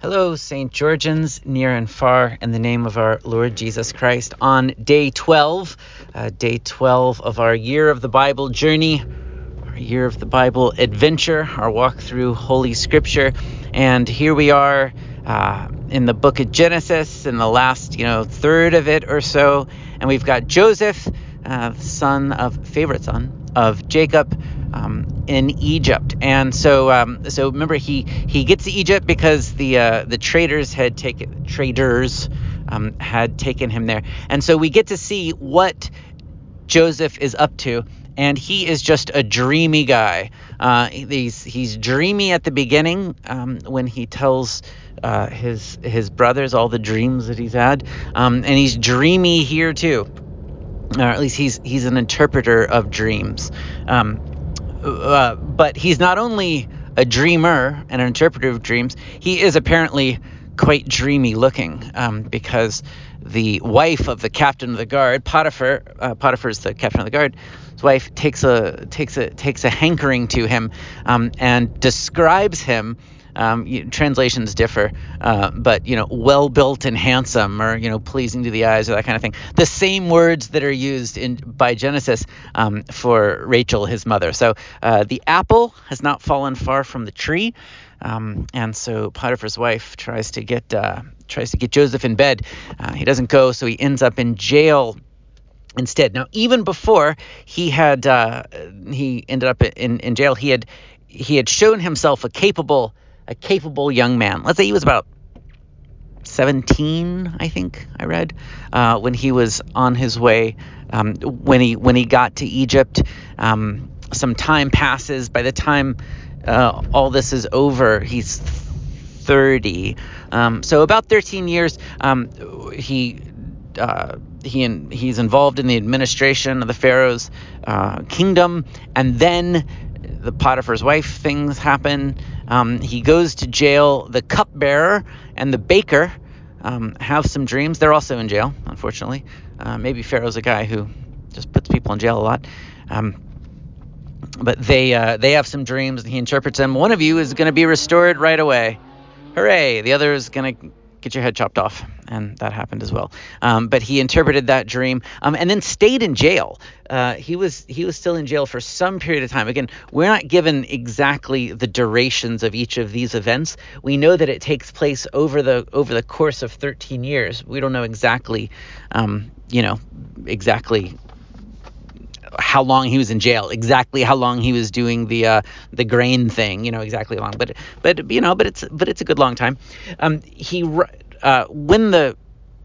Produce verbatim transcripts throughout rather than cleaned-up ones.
Hello, Saint Georgians, near and far, in the name of our Lord Jesus Christ. On day twelve, uh, day twelve of our Year of the Bible journey, our Year of the Bible adventure, our walk through Holy Scripture. And here we are uh, in the book of Genesis, in the last, you know, third of it or so. And we've got Joseph, uh, son of, favorite son of Jacob, um, in Egypt. And so, um, so remember, he he gets to Egypt because the uh, the traders had taken traders um, had taken him there. And so we get to see what Joseph is up to, and he is just a dreamy guy. Uh, he's he's dreamy at the beginning um, when he tells uh, his his brothers all the dreams that he's had, um, and he's dreamy here too, or at least he's he's an interpreter of dreams. Um, uh, but he's not only a dreamer and an interpreter of dreams, he is apparently quite dreamy looking, um, because the wife of the captain of the guard, Potiphar, uh, Potiphar's the captain of the guard, his wife takes a takes a takes a hankering to him, um, and describes him. Um, you, translations differ, uh, but you know, well built and handsome, or you know, pleasing to the eyes, or that kind of thing. The same words that are used in by Genesis um, for Rachel, his mother. So uh, the apple has not fallen far from the tree, um, and so Potiphar's wife tries to get uh, tries to get Joseph in bed. Uh, he doesn't go, so he ends up in jail instead. Now, even before he had uh, he ended up in, in jail, he had he had shown himself a capable a capable young man. Let's say he was about seventeen, I think I read, uh, when he was on his way, um, when he when he got to Egypt. Um, some time passes. By the time uh, all this is over, he's thirty. Um, so about thirteen years. Um, he uh, he in, he's involved in the administration of the Pharaoh's uh, kingdom, and then the Potiphar's wife things happen. Um, he goes to jail. The cupbearer and the baker um, have some dreams. They're also in jail, unfortunately. Uh, maybe Pharaoh's a guy who just puts people in jail a lot. Um, but they uh, they have some dreams, and he interprets them. One of you is going to be restored right away. Hooray! The other is going to get your head chopped off, and that happened as well. Um, but he interpreted that dream, um, and then stayed in jail. Uh, he was he was still in jail for some period of time. Again, we're not given exactly the durations of each of these events. We know that it takes place over the over the course of thirteen years. We don't know exactly, um, you know, exactly how long he was in jail, exactly how long he was doing the uh, the grain thing, you know, exactly how long. But but you know, but it's but it's a good long time. Um, he uh, when the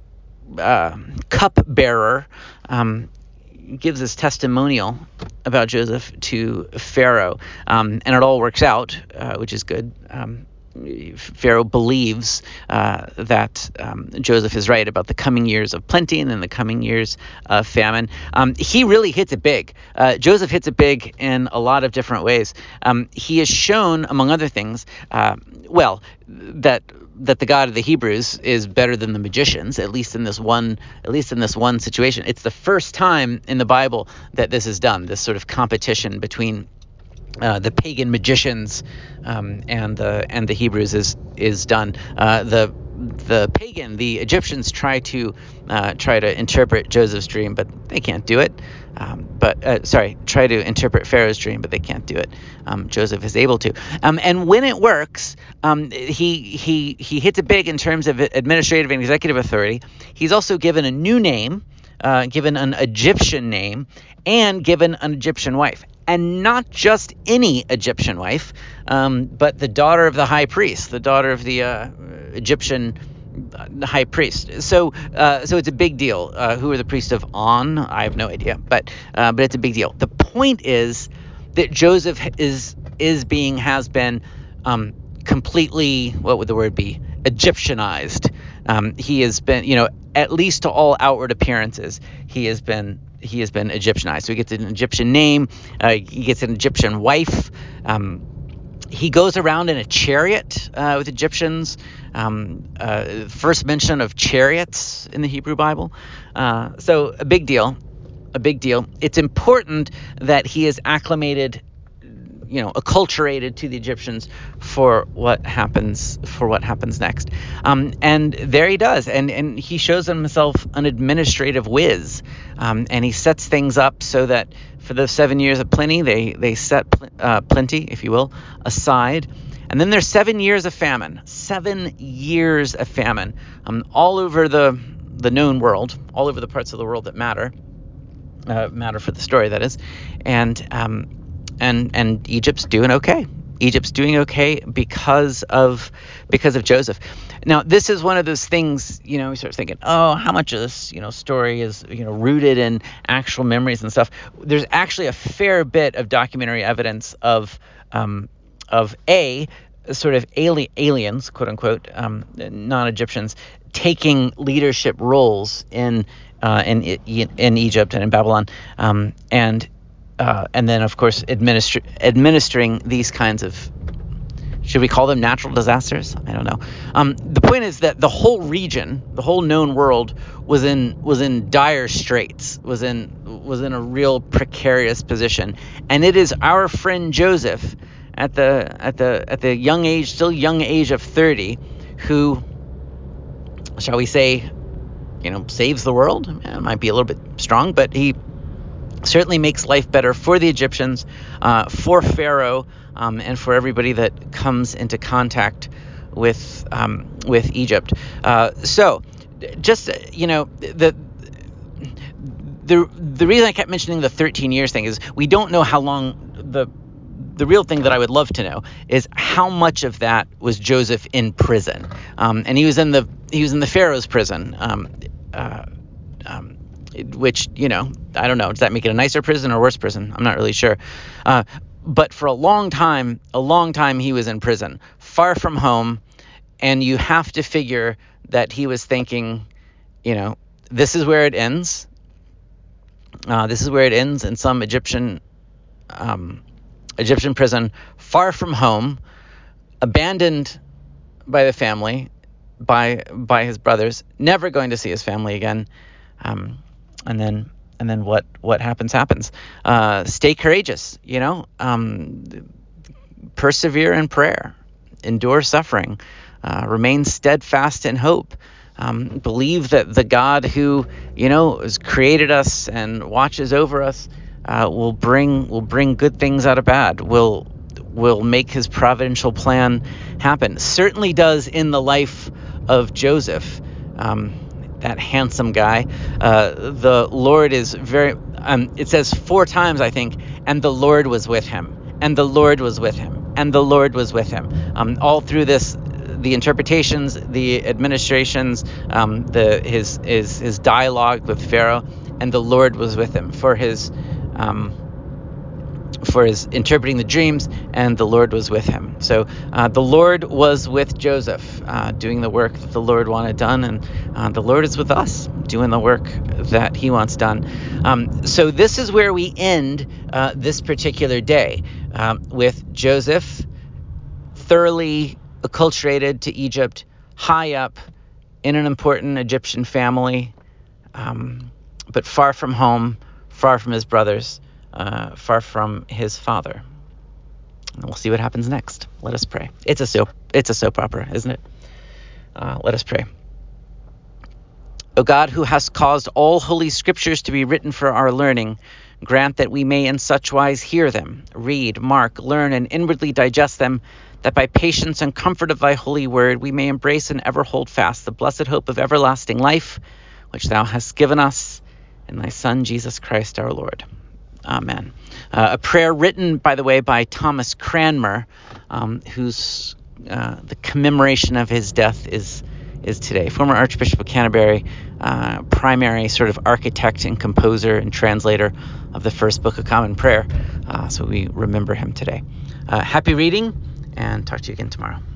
uh, cup bearer um, gives his testimonial about Joseph to Pharaoh, um, and it all works out, uh, which is good. Um, Pharaoh believes uh, that um, Joseph is right about the coming years of plenty and then the coming years of famine. Um, he really hits it big. Uh, Joseph hits it big in a lot of different ways. Um, he has shown, among other things, uh, well, that that the God of the Hebrews is better than the magicians, at least in this one, at least in this one situation. It's the first time in the Bible that this is done. This sort of competition between Uh, the pagan magicians um, and the and the Hebrews is is done. Uh, the the pagan, the Egyptians try to uh, try to interpret Joseph's dream, but they can't do it. Um, but uh, sorry, try to interpret Pharaoh's dream, but they can't do it. Um, Joseph is able to, um, and when it works, um, he he he hits it big in terms of administrative and executive authority. He's also given a new name, uh, given an Egyptian name, and given an Egyptian wife. And not just any Egyptian wife, um, but the daughter of the high priest, the daughter of the uh, Egyptian high priest. So, uh, so it's a big deal. Uh, who are the priests of On? I have no idea, but uh, but it's a big deal. The point is that Joseph is is being has been um, completely, what would the word be, Egyptianized. Um, he has been, you know, at least to all outward appearances, he has been. He has been Egyptianized. So he gets an Egyptian name. Uh, he gets an Egyptian wife. Um, he goes around in a chariot uh, with Egyptians. Um, uh, first mention of chariots in the Hebrew Bible. Uh, so a big deal. A big deal. It's important that he is acclimated you know, acculturated to the Egyptians for what happens for what happens next. Um, and there he does, and and he shows himself an administrative whiz, um, and he sets things up so that for the seven years of plenty, they they set pl- uh, plenty, if you will, aside. And then there's seven years of famine, seven years of famine, um, all over the the known world, all over the parts of the world that matter, uh, matter for the story, that is, and um, and and Egypt's doing okay. Egypt's doing okay because of because of Joseph. Now, this is one of those things, you know, we start thinking, oh, how much of this, you know, story is, you know, rooted in actual memories and stuff. There's actually a fair bit of documentary evidence of um, of a sort of ali- aliens, quote unquote, um, non-Egyptians, taking leadership roles in uh, in in Egypt and in Babylon, um, and uh, and then of course administer- administering these kinds of, should we call them natural disasters? I don't know. Um, the point is that the whole region, the whole known world, was in was in dire straits, was in was in a real precarious position, and it is our friend Joseph, at the at the at the young age, still young age of thirty, who, shall we say, you know, saves the world. It might be a little bit strong, but he certainly makes life better for the Egyptians, uh, for Pharaoh, um, and for everybody that comes into contact with um, with Egypt. Uh, so, just you know, the the the reason I kept mentioning the thirteen years thing is we don't know how long. The the real thing that I would love to know is how much of that was Joseph in prison, um, and he was in the he was in the Pharaoh's prison. Um, uh, um, which, you know, I don't know. Does that make it a nicer prison or worse prison? I'm not really sure. Uh, but for a long time, a long time he was in prison, far from home. And you have to figure that he was thinking, you know, this is where it ends. Uh, this is where it ends in some Egyptian um, Egyptian prison, far from home, abandoned by the family, by by his brothers, never going to see his family again. Um, and then and then what what happens happens. Uh, stay courageous, you know. Um, persevere in prayer, endure suffering, uh, remain steadfast in hope. Um, believe that the God who, you know, has created us and watches over us uh, will bring will bring good things out of bad. Will will make his providential plan happen. Certainly does in the life of Joseph. Um, that handsome guy. Uh, the Lord is very, um, it says four times, I think, and the Lord was with him, and the Lord was with him, and the Lord was with him. Um, all through this, the interpretations, the administrations, um, the his his his dialogue with Pharaoh, and the Lord was with him for his um, for his interpreting the dreams, and the Lord was with him. So uh, the Lord was with Joseph, uh, doing the work that the Lord wanted done, and uh, the Lord is with us, doing the work that he wants done. Um, so this is where we end uh, this particular day, um, with Joseph thoroughly acculturated to Egypt, high up in an important Egyptian family, um, but far from home, far from his brothers, uh, far from his father. And we'll see what happens next. Let us pray. It's a soap. It's a soap opera, isn't it? Uh, let us pray. O God, who hast caused all holy scriptures to be written for our learning, grant that we may in such wise hear them, read, mark, learn, and inwardly digest them, that by patience and comfort of thy holy word we may embrace and ever hold fast the blessed hope of everlasting life, which thou hast given us in thy Son, Jesus Christ our Lord. Amen. Uh, a prayer written, by the way, by Thomas Cranmer, um, whose uh, the commemoration of his death is is today. Former Archbishop of Canterbury, uh, primary sort of architect and composer and translator of the first Book of Common Prayer. Uh, so we remember him today. Uh, happy reading, and talk to you again tomorrow.